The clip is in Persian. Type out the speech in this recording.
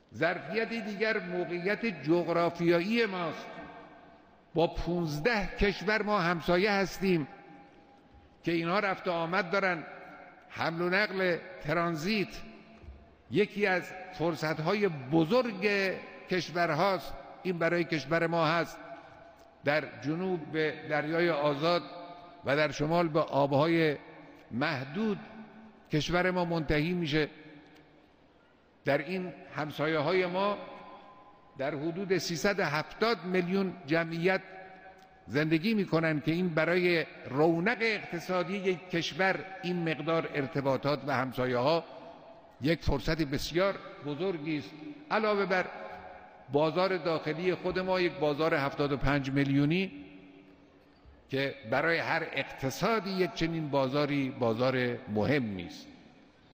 ظرفیت دیگر موقعیت جغرافیایی ماست. با 15 کشور ما همسایه هستیم که اینها رفت و آمد دارن. حمل و نقل ترانزیت یکی از فرصت‌های بزرگ کشورهاست. این برای کشور ما هست. در جنوب به دریای آزاد و در شمال به آبهای محدود کشور ما منتهی میشه. در این همسایه های ما در حدود 370 میلیون جمعیت زندگی میکنن که این برای رونق اقتصادی یک کشور این مقدار ارتباطات و همسایه ها یک فرصت بسیار بزرگی است. علاوه بر بازار داخلی خود ما، یک بازار 75 میلیونی که برای هر اقتصادی یک چنین بازاری بازار مهمی است.